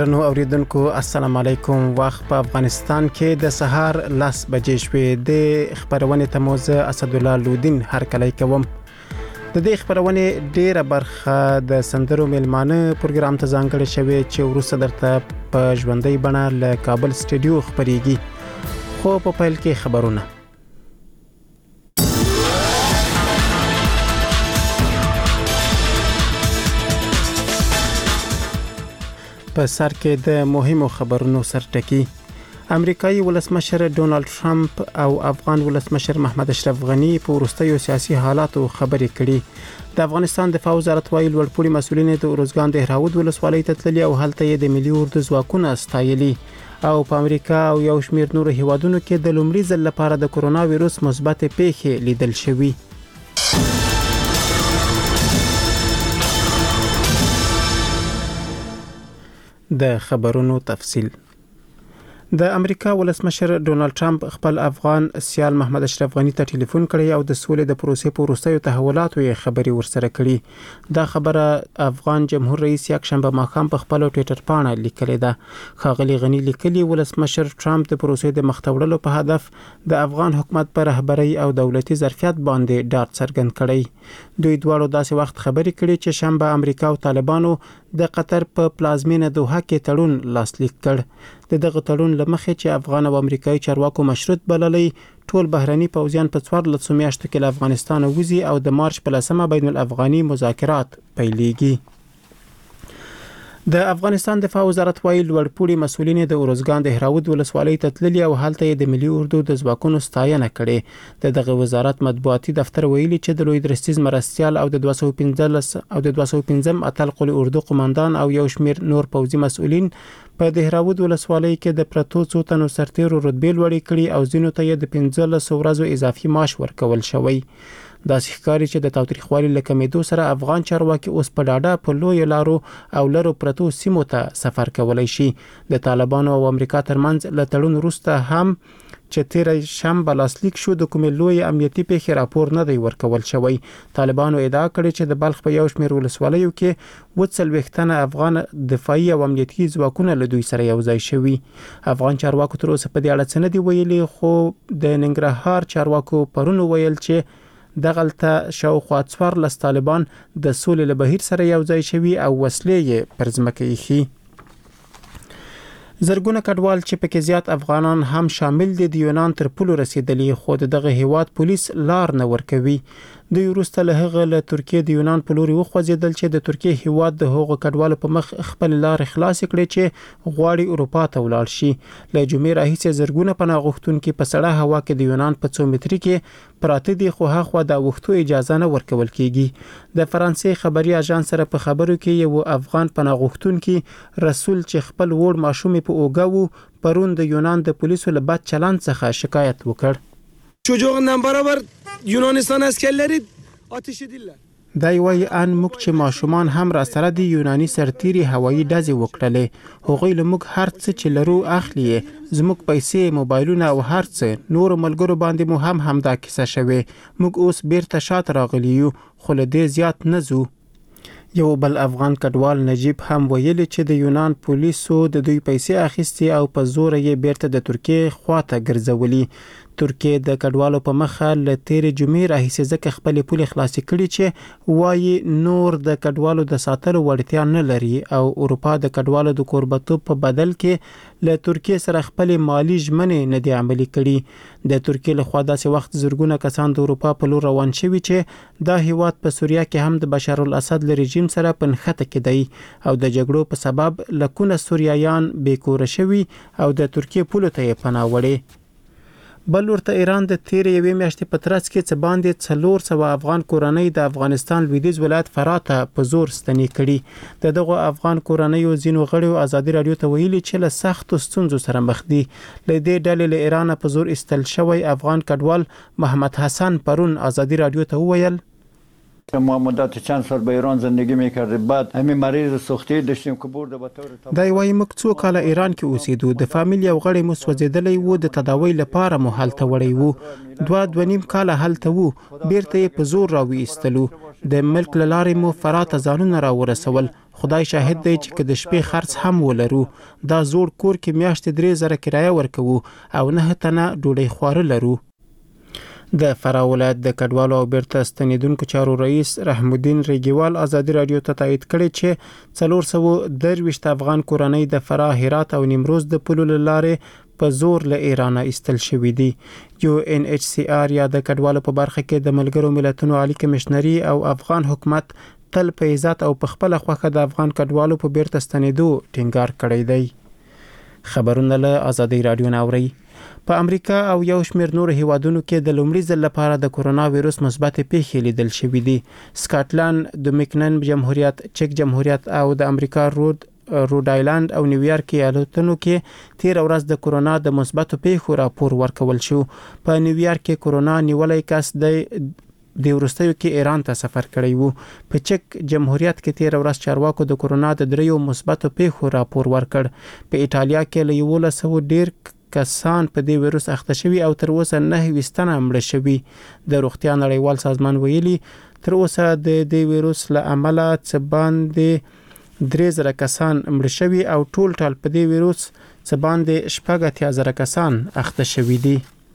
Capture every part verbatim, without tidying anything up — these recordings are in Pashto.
درنو اوریدونکو السلام علیکم. وخت په افغانستان کې د سهار لس بجې شوې. د خبرونه تموزه اسدالله لودین هر کله کوم. د دې خبرونه ډیره برخه د سندرو ملمانه پروګرام ته ځانګړې شوی چې ورسره درته په ژوندۍ بڼه له کابل سټډیو خبريږي. خو په پیل کې خبرونه. په سر کې د مهمو خبرونو سرټکی. امریکایي ولسمشر ډونالد ټرمپ او افغان ولسمشر محمد اشرف غنی په وروستیو سیاسي حالاتو خبرې کړي. د افغانستان دفاع وزارت وايي لوړپوړي مسؤلین د اروزګان د هراود ولسوالۍ ته تللي او هلته یې د ملي اردو ځواکونه ستایلي. او په امریکا او یو شمېر نورو هیوادونو کې د لومړي ځل لپاره د کورونا وایروس مثبت پیښې لیدل شوي. د خبرونو تفصیل. د امریکا ولسمشر ډونالد ټرمپ خپل افغان سیال محمد اشرف غنی ته ټلیفون کړی او د سولې د پروسې په وروستیو تحولاتو یې خبري ورسره کړي. دا خبره افغان جمهور رئیس یکشنبه ماښام په خپل ټوئیټر پاڼه لیکلې ده. ښاغلي غنی لیکلي ولسمشر ټرمپ د پروسې د مختوړلو په هدف د افغان حکومت پر رهبرۍ او دولتي ظرفیت باندې ډاډ څرګند کړی. دوی دواړو داسې وخت خبري کړي چې شنبه امریکا او طالبانو د قطر په پلازمینه دوحه کې تړون لاسلیک کړ. د دغه تړون لمخې چې افغان او امریکایي چارواکو مشروط بللی ټول بهرني پوځیان په څوارلسو میاشتو کې له افغانستان وځي او د مارچ په لسمه بین الافغاني مذاکرات پیلېږي. د افغانستان دفاع وزارت وايي لوړپوړي مسؤلین د اروزګان د هراود ولسوالۍ ته تللي او هلته یې د ملي اردو د ځواکونو ستاینه کړې. د دغه وزارت مطبوعاتي دفتر ویلي چې د لوی درستیز مرستیال او د دوه سوه پنځلس او د دوه سوه پنځم اتل قل اردو قوماندان او یو شمېر نور پوځي مسؤلین په د هراود ولسوالۍ کې د پرتو څو تنو سرتیرو رتبې لوړې کړي او ځینو ته یې د پنځلس ورځو اضافي معاش ورکول شوی. دا ښکاري چې د تاوتریخوالي له کمېدو سره افغان چارواکي اوس په ډاډه په لوی لارو او لرو پرتو سیمو ته سفر کولای شي. د طالبانو او امریکا ترمنځ له تړون وروسته هم چې تیر شنبه لاسلیک شو د کومې لوی امنیتي پیښې راپور نه دی ورکول شوی. طالبانو ادعا کړې چې د بلخ په یو شمېر ولسوالیو کې اووه څلوېښت تنه افغان دفاعي او امنیتي ځواکونه له دوی سره یو ځای شوي. افغان چارواکو تر اوسه په دې اړه څه نه دي ویلي، خو د ننګرهار چارواکو پرون ویل چې دغلته شاوخوا څوارلس طالبان د سولې له بهیر سره یو ځای شوي او وسلې یې پر ځمکه ایښي. زرګونه کډوال چې پکې زیات افغانان هم شامل دي د یونان تر پولو رسیدلی، خو دغه هیواد پولیس لار نه ورکوي. دوی وروسته له هغه له ترکیې د یونان په لوري وخوځېدل چې د ترکیې هیواد د هغو کډوالو په مخ خپل لار خلاص کړي چې غواړي اروپا ته ولاړ شي. له جمعې راهیسې زرګونه پناه غوښتونکي په سړه هوا کې د یونان په څو متري کې پراته دي، خو هاخوا د اوښتو اجازه نه ورکول کیږي. د فرانسې خبري اژانس سره په خبرو کې یو افغان پناه غوښتونکي رسول چې خپل وړ ماشوم په اوګه وو پرون د یونان د پولیسو له بد چلند څخه شکایت وکړ. çocuğundan beraber Yunanistan askerleri ateş edildiler. دا یوای ان موږ چې ماشومان هم را سره دي یوناني سرتیري هوایي ډزې وکړلې. هغوی له موږ هر څه چې لرو اخلي، زموږ پیسې، موبایلونه او هر څه. نور ملګرو باندې مو هم همدا کیسه شوې. موږ اوس بیرته شاته راغلي یو، خو له دې زیات نه ځو. یو بل افغان کډوال نجیب هم ویلي چې د یونان پولیسو د دوی پیسې اخیستي او په زور یې بیرته د ترکیې خواته ګرځولي. ترکیې د کډوالو په مخه له تیرې جمعې راهیسې ځکه خپلې پولې خلاصې کړي چې وایي نور د کډوالو د ساتلو وړتیا نه لري او اروپا د کډوالو د کوربتوب په بدل کې له ترکیې سره خپلې مالی ژمنې نه دي عملي کړي. د ترکیې لخوا داسې وخت زرګونه کسان د اروپا په لور روان شوي چې دا هیواد په سوریه کې هم د بشار الاسد له رژیم سره په نښته کې دی او د جګړو په سبب لکونه سوریایان بېکوره شوي او د ترکیې پولو ته یې پناه وړې. بل ورته ایران د تیرې یوې میاشتې په ترڅ کې څه باندې څلور سوه افغان کورنۍ د افغانستان لویدیځ ولایت فراه ته په زور ستنې کړي. د دغو افغان کورنیو ځینو غړیو ازادي راډیو ته ویلي چې له سختو ستونزو سره مخ دي. له دې ډلې له ایران په زور ایستل شوی افغان کډوال محمد حسن پرون ازادي راډیو ته وویل ما مدت چند سال به ایران زندگی میکردیم، بعد همین مریض سوختی داشتیم که برده به طور دا وایي موږ څو کاله ایران کې اوسېدو، د فامیل یو غړی مو سوځېدلی و، د تداوی لپاره مو هلته وړی و، دوه دوه نیم کاله هلته وو، بیرته یې په زور راوایستلو. د ملک له لارې مو فراه ته ځانونه راورسول. خدای شاهد دی چې که د شپې خرڅ هم ولرو دا زوړ کور کې میاشتې درې زره کرایه ورکوو او نه تنه ډوډۍ خواره لرو. د فراه ولایت د کډوالو او بیرته ستنیدونکو چارو رئیس رحم الدین ریګیوال ازادي رادیو ته تایید کړی چې څلور سوه درویشت افغان کورنۍ د فراه، هرات او نیمروز د پولو له لارې په زور له ایران ایستل شوي دي. یو ان ایچ سی آر یا د کډوالو په برخه کې د ملګرو ملتونو عالی کمشنري او افغان حکومت تل په عزت او په خپل خوخه د افغان کډوالو په بیرته ستنیدو ټینګار کړی دی. خبرونه له ازادي رادیو نه اوري. په امریکا او یو شمېر نور هیوادونو کې د لومړي ځل لپاره د کورونا وایروس مثبت پیښې لیدل شوې دي. سکاټلند، دومینیکن جمهوریت، چک جمهوریت او د امریکا رود روډ آیلند او نیویارک ایالتونو کې تیر ورځ د کورونا د مثبت پیښو راپور ورکول شو. په نیویارک کې کورونا نیولای کس د د ورستیو کې ایران ته سفر کړی وو. په چک جمهوریت کې تیر ورځ چارواکو د کورونا د دریو مثبت پیښو راپور ورکړ. په ایټالیا کې له یو سوه ډیر کسان په دې وایروس اخته شوي او تر اوسه نه وستنه مړه شوي. د روغتیا نړیوال سازمان ویلي تر اوسه د دې وایروس له امله څه باندې درې زره کسان مړه شوي او ټول ټال په دې وایروس څه باندې شپږ اتیا زره کسان اخته شوي دي.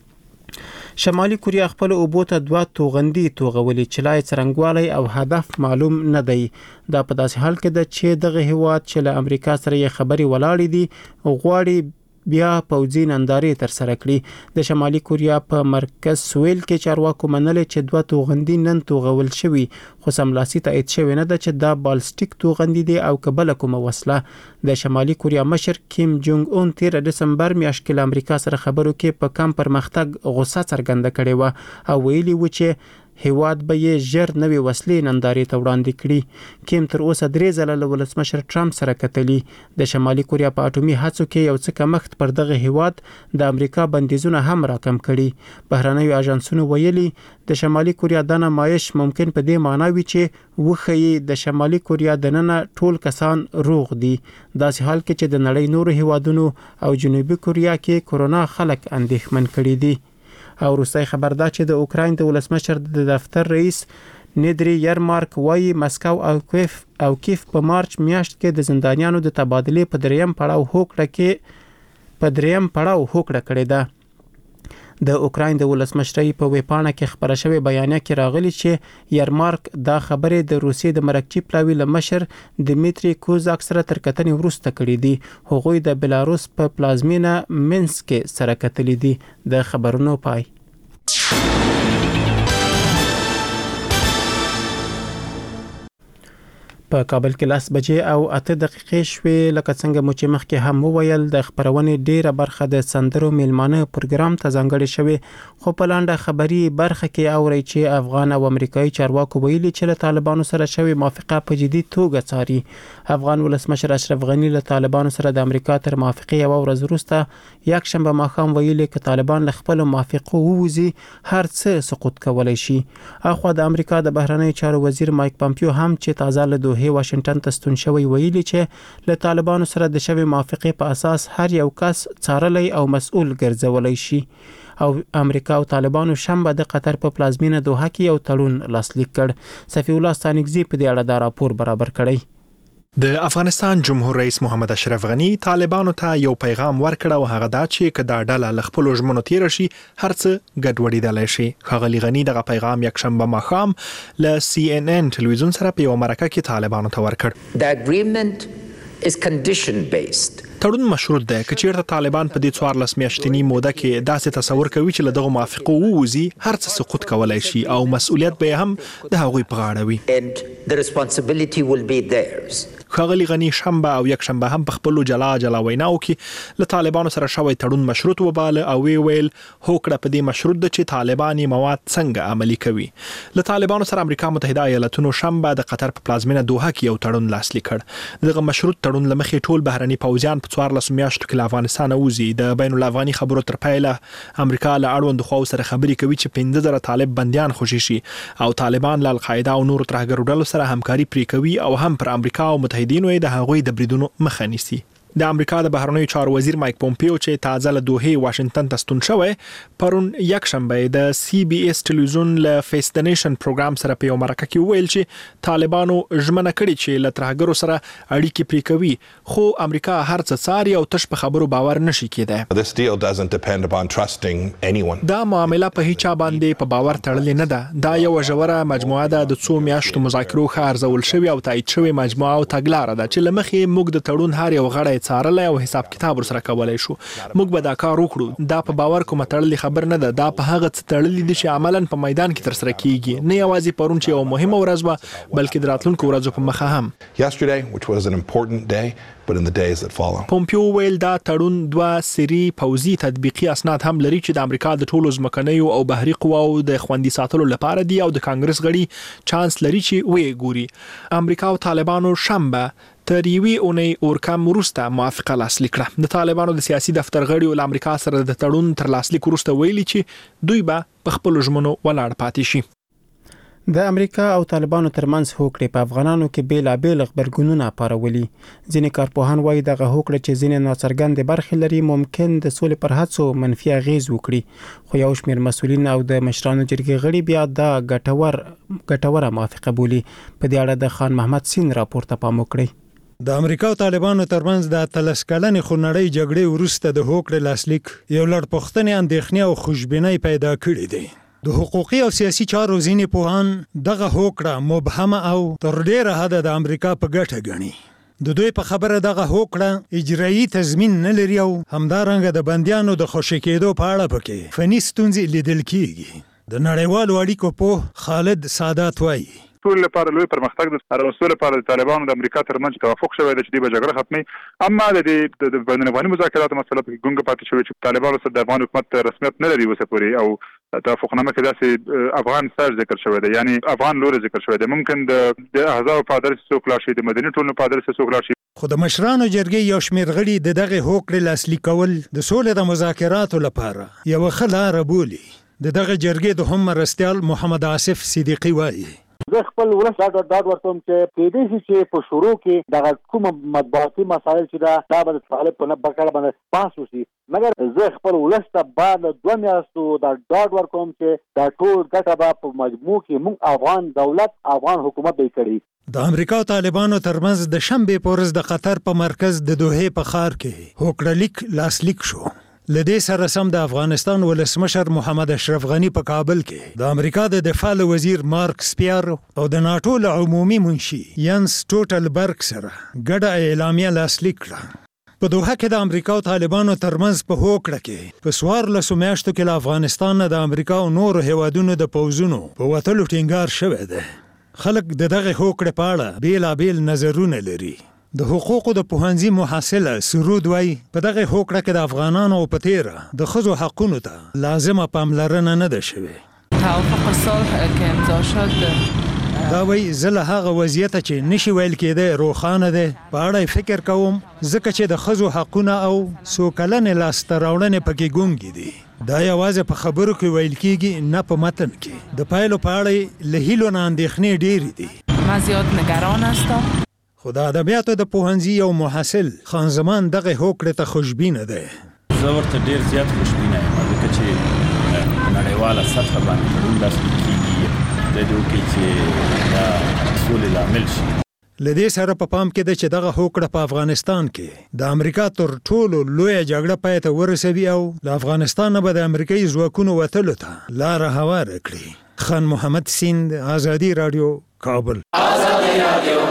شمالي کوریا خپل اوبو ته دوه توغندي توغولي چې لای څرنګوالی او هدف معلوم نه دی. دا په داسې حال کې ده چې دغه هیواد چې له امریکا سره یې خبري ولاړې دي غواړي بیا پوځي نندارې تر سره کړي. د شمالي کوریا په مرکز سویل کې چارواکو منلې چې دوه توغندي نن توغول شوي، خو سملاسي تایید شوی نه ده چې دا بالستیک توغندي دي او کبل کومه وسله. د شمالي کوریا مشر کیم جونګ اون تیر دسمبر میاشت کې امریکا سره خبرو کې په کم پرمختګ غوسه څرګنده کړې و او ویلي و چې هیواد به یې ژر نوې وسلې نندارې ته وړاندې کړي. کیم تر اوسه درې ځله له ولسمشر ټرمپ سره کتلي. د شمالي کوریا په اټومي هڅو کې یو څه کمښت پر دغه هیواد د امریکا بندیزونه هم راکم کړي. بهرنیو اژانسونو ویلي د شمالي کوریا د نمایش ممکن په دې معنی وي چې وخی د شمالي کوریا د نن ټول کسان روغ دي. داسې حال کې چې د نړۍ نورو هیوادونو او جنوبي کوریا کې کورونا خلک اندېښمن کړي دي. او روسي خبر دا چې د اوکراین د ولسمشر د دفتر رئیس نیدری یرمارک وایي مسکو او کیف او کیف په مارچ میاشت کې د زندانیانو د تبادلې په دریم پړاو هوکړه کې په دریم پړاو هوکړه کړې ده. د اوکراین د ولسمشرۍ په ویبپاڼه کې خبره شوې بیانیه کې راغلي چې یرمارک دا خبرې د روسیې د مرکزي پلاوي له مشر دمیتری کوزاک سره تر کتنې وروسته کړې دي. هغوی د بلاروس په پلازمینه مینسک کې سره کتلې دي. د خبرونو پای. په کابل کې لاس بجې او اته دقیقې شوې. لکه څنګه مو چې مخکې هم وویل د خبرونې ډیره برخه د سندرو میلمانه پروګرام ته ځانګړې شوې، خو په لاندې خبري برخه کې اوري چې افغان او امریکایي چارواکو ویلي چې له طالبانو سره شوې موافقه په جدي توګه څاري. افغان ولسمشر اشرف غنی له طالبانو سره د امریکا تر موافقې یو ورځ وروسته یک شنبه ماښام ویلي چې طالبان له خپل موافقو ووزي هر څه سقوط کولای شي. اخو د امریکا د بهرنیو چارو وزیر مایک پامپیو هم چې تازه له دوه واشنگټن ته ستون شوی ویلي چې له طالبانو سره د شوی موافقې په اساس هر یو کس څارلی او مسؤل ګرځولای شي. او امریکا او طالبانو شنبه د قطر په پلازمینه دوحه کې یو تړون لاسلیک کړ. صفی الله ستانکزی په دې اړه دا راپور برابر کړی. د افغانستان جمهور رئیس محمد اشرف غنی طالبانو ته یو پیغام ورکړ او هغه دا چې کدا ډله ل خپل ژمنو تیر شي هر څه ګډوډېدل شي. ښاغلي غنی دغه پیغام یک شنبه ماښام ل سی ان ان ټلویزیون سره په یو مرکه کې طالبانو ته ورکړ. The agreement is condition based. تړون مشروط دی که چیرته طالبان په دې څوارلس میاشتنی موده کې داسې تصور کوي چې له دغه موافقو ووزي هر څه سقوط کولای شي او مسؤلیت به هم د هغوی په غاړه وي. And the responsibility will be theirs. ښاغلي غنی شنبه او یک شنبه هم په خپل جلا جلا ویناو کې له طالبانو سره شوی تړون مشروط وباله او وی ویل هوکړه په دې مشروط ده چې طالباني مواد څنګه عملي کوي. له طالبانو سره امریکا متحده ایالاتونو شنبه د قطر په پلازمینه دوحه کې یو تړون لاسلیک کړ. دغه مشروط تړون لمخې ټول بهرني پوځیان په څوارلس میاشتو کې له افغانستان وځي. د بین الافغاني خبرو تر پایله امریکا له اړوند خواو سره خبرې کوي چې پنځه زره طالب بنديان خوشي شي او طالبان له القاعده او نور ترهګرو ډلو سره همکاري پرې کوي او هم پر امریکا او متحدینو د هغوی د بریدونو مخه نیسي. د امریکا د بهرنیو چارو وزیر مایک پومپیو چې تازه له دوحه واشنگټن ته ستون شوی پرون یک شنبه د سی بي اس ټلویزیون له فیس د نیشن پروګرام سره په یو مرکه کې ویل چې طالبانو ژمنه کړې چې له ترهګرو سره اړیکې پرې کوي خو امریکا هر څه څاري او تش په خبرو باور نشي کېدای. This deal doesn't depend upon trusting anyone. دا معامله په هیڅ باندې په باور تړلې نه ده. دا یو ژوره مجموعه ده د څو میاشتو مذاکرو ښه ارزول شوی او تایید شوی مجموعه او تګلاره ده چې لمخې موږ د تړون هر یو غړی څارلای او حساب کتاب سره کولای شو. موږ به دا کار وکړو. دا په باور کوم تړلې خبر نه ده. دا په هغه څه تړلې دي چې عملاً په میدان کې تر سره کیږي. نه یوازې پرون چې یو مهمه ورځ و بلکې د راتلونکو ورځو په مخه هم. Yesterday, which was an important day, but in the days that follow. پومپیو ویل دا تړون دوه سری پوزي تطبیقي اسناد هم لري چې د امریکا د ټولو ځمکنیو او بحري قواو د خوندي ساتلو لپاره دي او د کانګرس غړي چانس لري چې وی ګوري. امریکا او طالبانو شنبه تر یوې اونۍ اورکم وروسته موافقه لاسلیک کړه. د طالبانو د سیاسي دفتر غړي له امریکا سره د تړون تر لاسلیک وروسته ویلي چې دوی به په خپل ژمنو ولاړ پاتې شي. د امریکا او طالبانو ترمنځ هوکړې په افغانانو کې بیلابېل غبرګونونه پارولي. ځینې کارپوهان وایي دغه هوکړه چې ځینې ناڅرګندې برخې لري ممکن د سولې پر هڅو منفي اغیز وکړي خو یو شمېر مسؤلین او د مشرانو جرګې غړي بیا دا ګټور ګټوره موافقه بولي. په دې اړه د خان محمد سین راپور ته پام وکړئ. د امریکا او طالبانو ترمنځ د اتلس کلنې خونړۍ جګړې وروسته د هوکړې لاسلیک یو لړ پوښتنې اندېښنې او خوشبینۍ پیدا کړې دي. د حقوقي او سیاسي چارو ځینې پوهان دغه هوکړه مبهمه او تر ډېره حده د امریکا په ګټه ګڼي. د دوی په خبره دغه هوکړه اجرایي تضمین نه لري او همدارنګه د بندیانو د خوشي کېدو په اړه پکې فني ستونزې لیدل کېږي. د نړیوالو اړیکو پوه خالد سادات وایي ټول لپاره لوی پرمختګ د ارسطو لپاره د طالبانو د امریکا ترمنځ توافق شوی دی چې د جګړه ختمي اما د د بین الافغاني مذاکراتو مسله په ګونګه پاتې شوی چې طالبانو سره د افغان حکومت رسمیت نه لري وسه پوري او توافقنامه کې داسې افغان سر ذکر شوی دی یعنی افغان لور ذکر شوی دی ممکن د احزاب په درس څوک لاشي د مدني ټولنو په درس څوک لاشي. خو د مشرانو جرګې یو شمېر غړي د دغه هوکړې لاسلیک کول د سولې د مذاکراتو لپاره یو ښه لاره بولي. د دغه جرګې د هم مرستیال محمد آصف صدیقي وایي زه خپل ولس ډاډ ډاډ ورکوم چې کېدای شي چې په شروع کې دغه کوم مطبوعاتي مسایل چې دا دا به د طالب په نه بکړه باندې پاس وشي مګر زه خپل ولس ته بعد دوه میاشتو دا ډاډ ورکوم چې دا ټول ګټه به په مجموع کې موږ افغان دولت افغان حکومت به کړي. د امریکا او طالبانو ترمنځ د شنبې په ورځ د قطر په مرکز د دوحې په ښار کې هوکړه لیک لاسلیک شو. لدې سره سم د افغانستان ولسمشر محمد اشرف غنی په کابل کې د امریکا د دفاع وزیر مارک سپیر او د ناتو له عمومي منشي ینس ټوټلبرګ سره ګډه اعلامیه لاسلیک کړه. په دوحه کې د امریکا او طالبانو ترمنځ په هوکړه کې په څوارلسو میاشتو کې له افغانستان نه د امریکا او نورو هیوادونو د پوځونو په وتلو ټینګار شوی دی. خلک د دغه هوکړې په اړه بیلابیل نظرونه لري. د حقوقو د پوهنځي محصله سرود وای په دغه هوکړه کې د افغانانو په تیره د ښځو حقونو ته لازمه پاملرنه نه ده شوې. توافق صلح که امضا شد دا وای زه له هغه وضعیته چې نشي ویل کېدی روښانه دی په اړه فکر کوم ځکه چې د ښځو حقونه او سوکلنې لاسته راوړنې پکې ګونګې دي. دا یوازې په خبرو کې ویل کېږي نه په متن کې. د پایلو په اړه له هیلو نه اندېښنې ډېرې دي. ما زیاد نگران هستم. خو د ادبیاتو د پوهنځي یو محصل خان زمان دغه هوکړې ته خوشبینه دی. زه ورته ډېر زیات خوشبینه یم ځکه چې نړیواله سطحه باندې تړون لاسلیک کېږي د دې وکړي چې دا سولې لامل شي. له دې سره په پام کې ده چې دغه هوکړه په افغانستان کې د امریکا تر ټولو لویه جګړه پای ته ورسوي او له افغانستان نه به د امریکایي ځواکونو وتلو ته لاره هواره کړي. خان محمد سیند، آزادي رادیو، کابل. آزادي رادیو.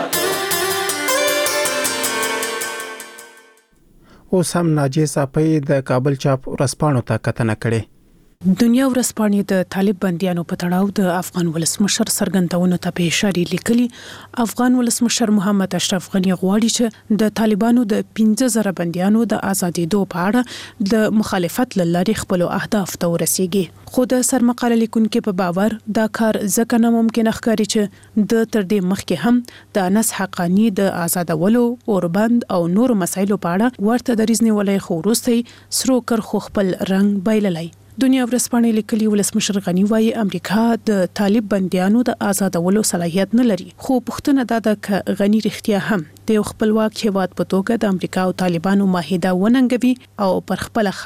اوس هم ناجیه صافی د کابل چاپ ورځپاڼو ته کتنه کړې. دنیا ورځپاڼې د طالب بندیانو په تړاو د افغان ولسمشر څرګندونو ته په اشاره لیکلي. افغان ولسمشر محمد اشرف غنی غواړي چې د طالبانو د پنځه زره بندیانو د ازادېدو په اړه د مخالفت لارې خپل اهداف ته ورسیږي. خو د سرمقاله لیکونکو په باور دا کار ځکه ناممکن ښکاري چې د تر دې مخکې هم د انس حقانی د آزادولو اوربند او نور مسایلو په اړه ورته دریځ نیولای خو وروسته سرو کرخو خپل رنگ بایللی. دنیا ورځپاڼې لیکلي ولسمشر غنی وايي امریکا د طالب بنديانو د آزادولو صلاحیت نه لري، خو پښتنه دا د غنی رښتیا هم د خپلواک هیواد په توګه د امریکا او طالبانو معاهده وننګوي او پر خپل